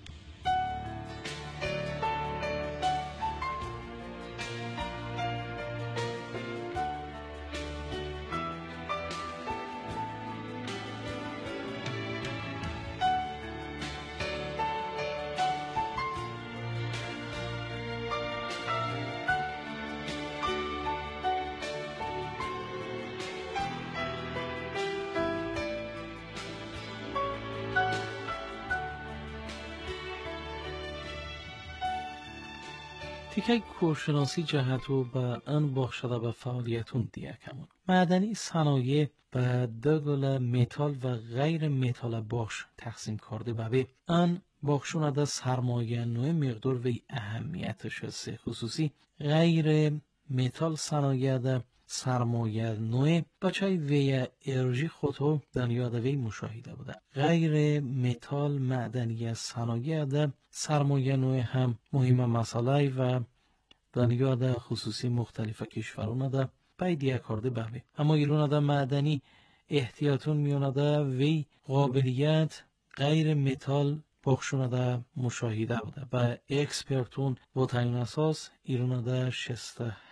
S4: تیکه کورشناسی جهتو به ان باخ شده به فعالیتون دیگه کمون. معدنی صنایع به دگل متال و غیر متال باخش تقسیم کرده به ان باخشون ده سرمایه نوع مقدار و اهمیتش هسته خصوصی غیر متال صنایع ده سرمایه نوع بچه وی انرژی خودو دنیا ده وی مشاهده بوده. غیر متال معدنی صنایع ده سرمایه نوع هم مهم مسئله و دنیا ده خصوصی مختلف کشورون ده پیدیه کرده بوده. اما ایران ده معدنی احتیاطون میونه ده وی قابلیت غیر متال بخشونه ده مشاهده بوده و اکسپرتون با تعیین اساس ایران ده شصت و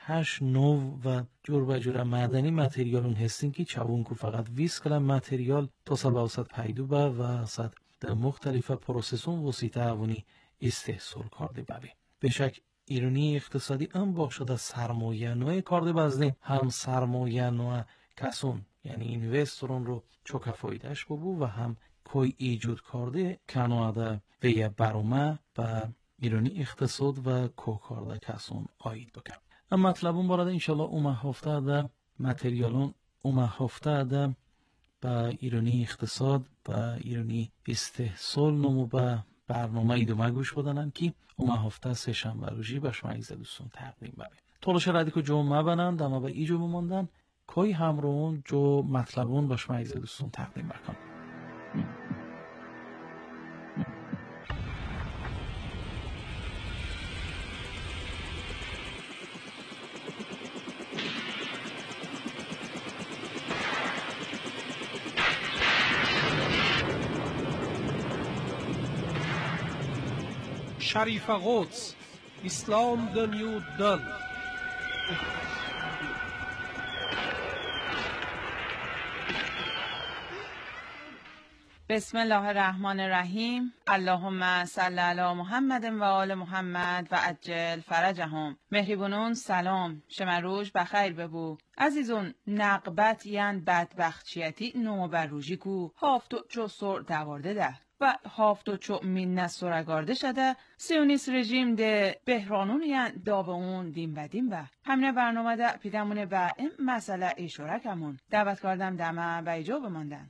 S4: هشت نو و جور و جور معدنی متریالون هستین که چاون کو فقط ویس کلم متریال تو سبا وسط پیدو با و سد در مختلف پروسسون وسیطه اوونی استحصال کرده ببی. بشک ایرانی اقتصادی هم باشد سرمایه نوع کرده بزدیم هم سرمایه نوع کسون یعنی اینوسترون رو چوکا فایدهش ببو و هم کوی ایجود کرده کنواده و یه برومه و ایرانی اقتصاد و کو کرده کسون آید بکن. اما مطلبون بارده انشالله اومه هفته ده متریالون اومه هفته ده با ایرانی اقتصاد و ایرانی استحصال نمو با برنامه ایدومه گوش بدنن که اومه هفته سه شنبه روزی باش مایزه دوستون تقدیم ببین. طولش ردی که جو مبنن دما با ایجو بماندن کوی همرون جو مطلبون باش مایزه دوستون تقدیم بکن.
S5: شریف قدس اسلام the new dawn.
S3: بسم الله الرحمن الرحیم. اللهم صل علی محمد و آل محمد و عجل فرجهم. مهربونون سلام شمروش بخیر ببو. عزیزون نقبت یعن بدبختیتی نو بروژی کو هافتو چو سر دوارده ده و هافتو چو مین سرگارده شده سیونیس رژیم ده بهرانون یعن دابه اون دیم و دیم و همینه برنامه ده پیدمونه به این مسئله اشاره کمون دعوت کردم دمه به ایجا بماندن.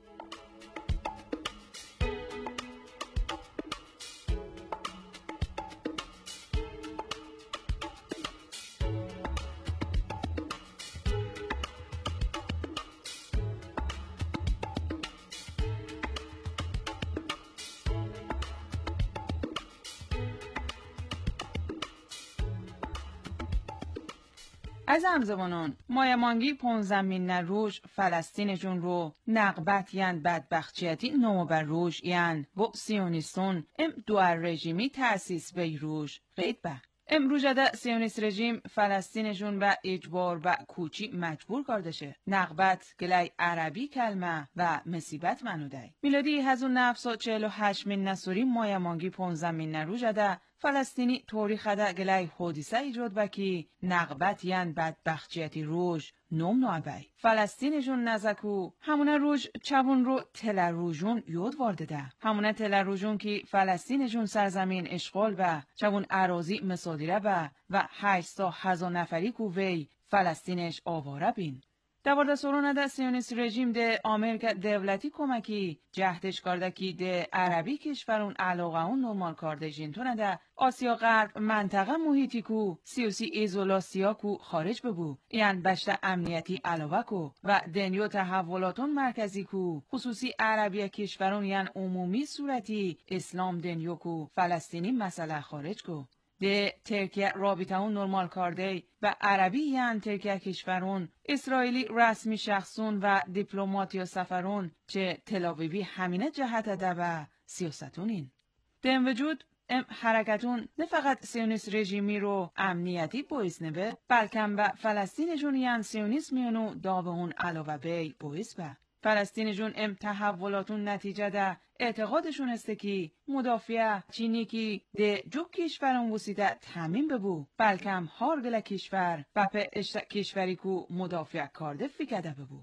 S3: از همزمانان مایمانگی پونزمین روش فلسطین جون رو نقبت یعن بدبختیتی نو بر روش یعن با سیونیستون ام دوار رژیمی تأسیس بی روش قید به. امروز ده سیونیست رژیم فلسطین جون به اجبار و کوچی مجبور کردشه. نقبت گلی عربی کلمه و مصیبت منوده. میلادی هزار و نهصد و چهل و هشت من نسوری مایمانگی پونزمین روش ده فلسطینی تاریخ ده گلی حادثه ایجاد بکی نقبت یعن بدبختیتی روش نوم نوابی. فلسطین جون نزکو همونه روش چبون رو تل روژون یاد وارده ده. همونه تل روژون که فلسطین جون سرزمین اشغال و چبون اراضی مصادره و و هشتصد هزار نفری کو وی فلسطینش آواره بین. دوارده سرونه ده سیونیست رژیم ده آمریکا دولتی کمکی جهدش کرده که ده عربی کشورون علاقه اون نرمال کرده جینتونه ده آسیا غرب منطقه محیطی کو سیوسی ایزولاسیا کو خارج ببو یعن بشت امنیتی علاوه کو و دنیا تحولاتون مرکزی کو خصوصی عربی کشورون یعن عمومی صورتی اسلام دنیا کو فلسطینی مسئله خارج کو ده ترکیه رابطه اون نرمال کرده و عربی یعن ترکیه کشورون اسرائیلی رسمی شخصون و دیپلمات یا سفرون چه تلاویبی همینه جهت ده و سیاستونین. دم وجود ام حرکتون نه فقط سیونیست رژیمی رو امنیتی باعث نبه بلکن به فلسطین جون یعن سیونیست میونو داوه اون علاوه بی باعث به. فلسطین جون ام تحولاتون نتیجه ده اعتقادشون هسته که مدافع چینی که ده جو کشوران وسیده تامین ببو بلکم هارگل کشور و په اشت کشوری کو مدافع کرده فکده ببو.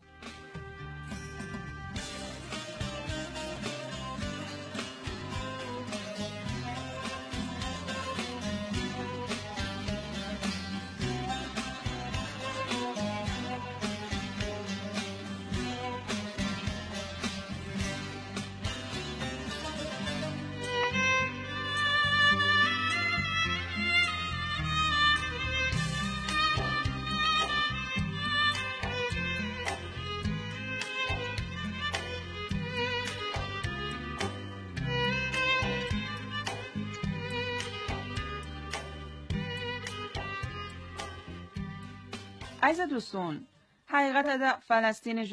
S3: عزیز دوستون حقیقت ده فلسطین جون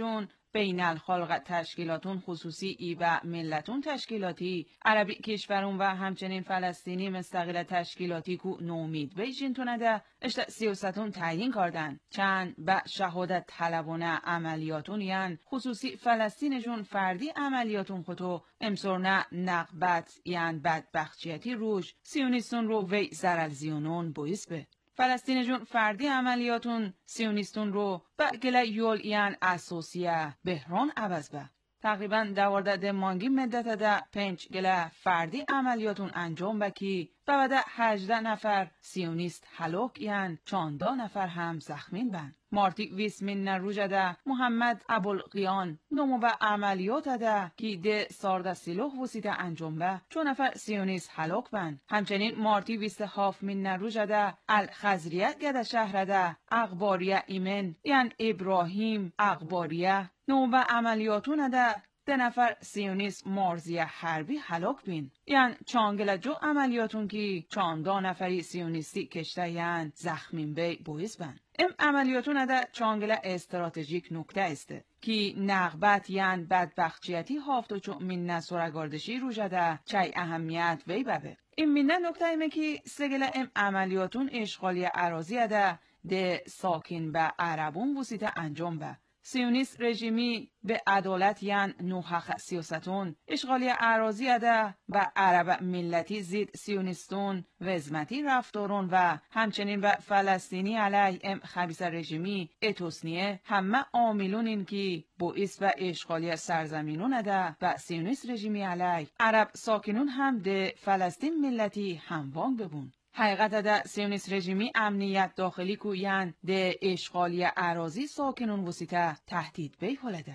S3: بین الخلق تشکیلاتون خصوصی ای و ملتون تشکیلاتی عربی کشورون و همچنین فلسطینی مستقل تشکیلاتی کو نومید بیشین تونده اشت سیاستون تعیین کردن چند با شهادت طلبانه عملیاتون یعن خصوصی فلسطینشون فردی عملیاتون خودو امسورنه نقبت یعن بدبخشیتی روش سیونیستون رو وی زرالزیونون بویس به فلسطینجون فردی عملیاتون سیونیستون رو با گله یول یعن اساسیه بحران عوض به تقریبا دوارده ده مانگی مدت ده پنج گله فردی عملیاتون انجام بکی و بعد هجده نفر سیونیست هلاک یعن چانده نفر هم زخمین بند. مارتی ویسمین نروژه ده محمد ابوالقیان نمو به عملیات ده که ده سارده سیلوخ وسیده انجام به چون نفر سیونیست هلاک بند. همچنین مارتی ویست هافمین نروژه ده الخزریت گده شهر ده اقباریه ایمن یعن ابراهیم اقباریه نمو به عملیاتون ده ده نفر سیونیست مارزی حربی هلاک بین یعن چانگل جو عملیاتون که چانده نفری سیونیستی کشته یعن زخمین بی بویز بند. ام عملیاتون ده چانگل استراتژیک نکته است که نقبت یعن بدبخشیتی هافت و چون من نسورگاردشی رو جده چای اهمیت وی ببه. این منه نکته ایمه که سگل ام عملیاتون اشغالی اراضی ده ده ساکن به عربون وسیده انجام به. سیونیست رژیمی به عدالت یعن نوحق سیاستون اشغالی اراضی ده و عرب ملتی زید سیونیستون وزمتی رفتارون و همچنین و فلسطینی علی ام خبیث رژیمی اتوسنیه همه عاملون این که باعث و اشغالی سرزمینون ده و سیونیست رژیمی علی عرب ساکنون هم ده فلسطین ملتی هموانگ ببون. حقیقت ده سیونیست رژیمی امنیت داخلی کو یعن ده اشغالی اراضی ساکنون وسیته تهدید بی پولده.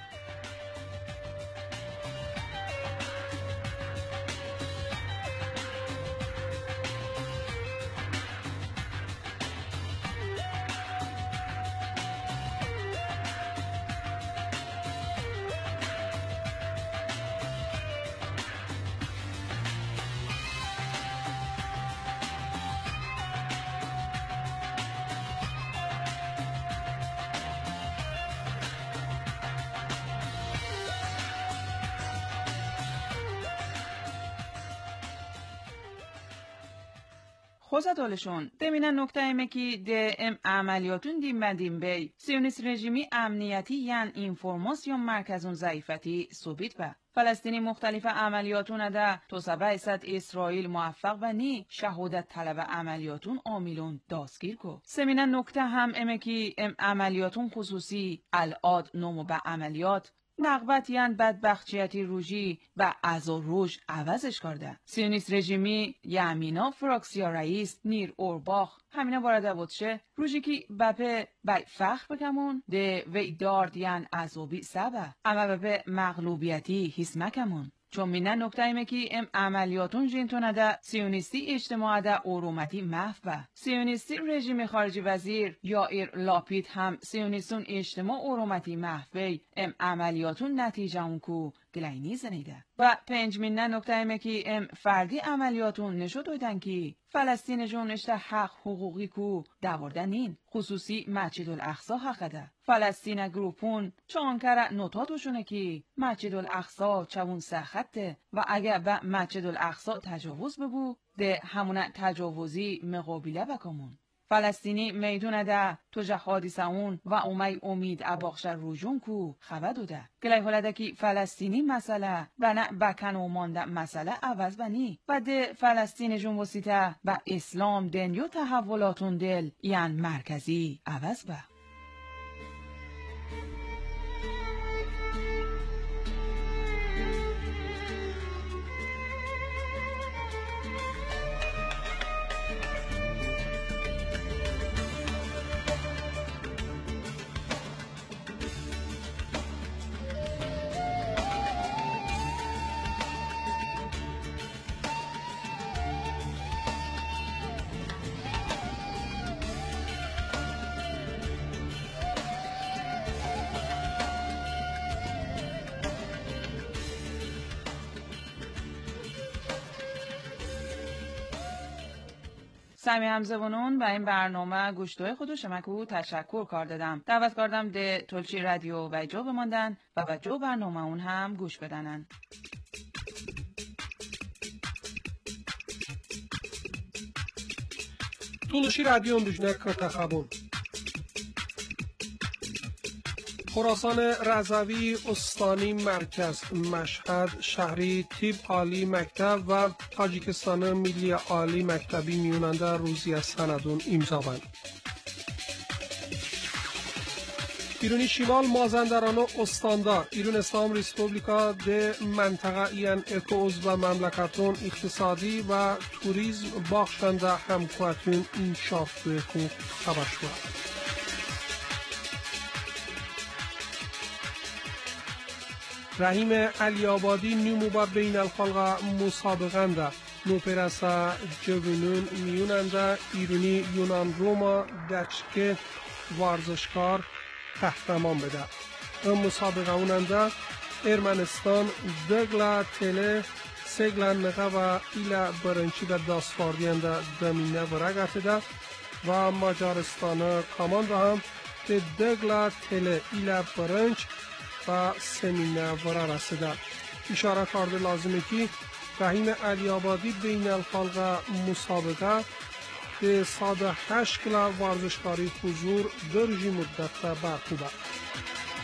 S3: خوزدالشون دمینه نکته ایمه که ده ام عملیاتون دیم بدیم بی سیونیست رژیمی امنیتی یعن اینفورماسیون مرکزون ضعیفتی ثبیت به فلسطینی مختلف عملیاتون ده تو سبع صد اسرائیل موفق و نی شهادت طلب عملیاتون عاملون دستگیر کو. سمینه نکته هم ایمه که ام عملیاتون خصوصی العاد نمو به عملیات نقبت یعن بدبخشیتی روژی و ازا روژ عوضش کرده. سیونیست رژیمی یمینا فراکسیا رئیس نیر اورباخ همینه وارده بودشه روژی که بپه بای فخر بکمون ده وی دارد یعن عذابی سبه اما بپه مغلوبیتی حس مکمون چون مینه نکته ایمه که ام عملیاتون جینتونه ده سیونیستی اجتماع ده اورومتی محف به. سیونیستی رژیم خارجی وزیر یائیر لاپید هم سیونیستون اجتماع اورومتی محف بی ام عملیاتون نتیجه اون کو گلینی زنیده. و پنج مینه نکته ایمه که ام فردی عملیاتون نشو دویدن که فلسطین جون اشته حق حقوقی کو دواردن این خصوصی مسجد الاقصی حق ده. فلسطین گروپون چانکر نوتاتوشونه که مسجد الاقصی چون سخته و اگه به مسجد الاقصی تجاوز ببو ده همونه تجاوزی مقابله بکمون. فلسطینی میدونه ده تو جه حادثه اون و اومی امید اباخشر روژون کو خبر دوده. گلی حالده که فلسطینی مسئله و نه بکن و مانده مسئله عوض بنی و ده فلسطین جون وسیطه و اسلام دنیو تحولاتون دل یعن مرکزی عوض به. سمی همزبونون به این برنامه گوشتوی خودو شمکو تشکر کار دادم. دعوت کردم ده تلچی رادیو و جو بماندن و به جو برنامه اون هم گوش بدنن.
S5: تولوشی رادیو امروجنه کرتخبون خراسان رضوی استانی مرکز مشهد شهری تیب عالی مکتب و تاجیکستان ملی عالی مکتبی میوننده روزی سندون امضابند. ایرانی شمال مازندران استاندار ایران اسلام ریسپوبلیکا ده منطقه این اکوز و مملکتون اقتصادی و توریزم باخشنده همکوتون انشاف بکن خبر شد. رحیم علی آبادی نیمو بین الخلق مسابقنده نوپرسا جوینون میوننده ایرانی یونان روما دچکه ورزشکار قهرمان بده. این مسابقه اوننده ارمنستان دگلا تله سگلن نقه و ایلا برنچی و داسفاردینده دمینه برگفته ده و مجارستان کامان ده هم به دگلا تله ایلا برنچ و سمینه ورا رسیده. اشاره کرده لازمه که رحیم علی آبادی بین الخلق مسابقه به صد و هشت کلا ورزشکاری حضور درجی مدت برخوبه.